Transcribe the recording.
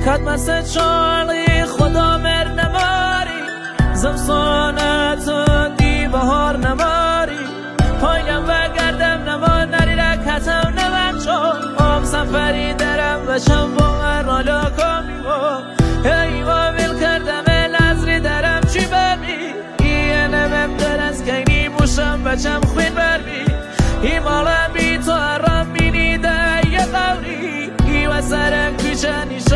کد مثل چالی خدا مر نماری زمستانتون دی بهار نماری پایم و گردم نما نری رکتم نمک چون ام سفری درم و شم با رالا کامیو ایوا ویل کردم نظری درم چی برمی ایه نمم در از گینی بوشم بچم خوین برمی ای مالم بی تو ارام بینی ده یه قوری ای و سرم کوچه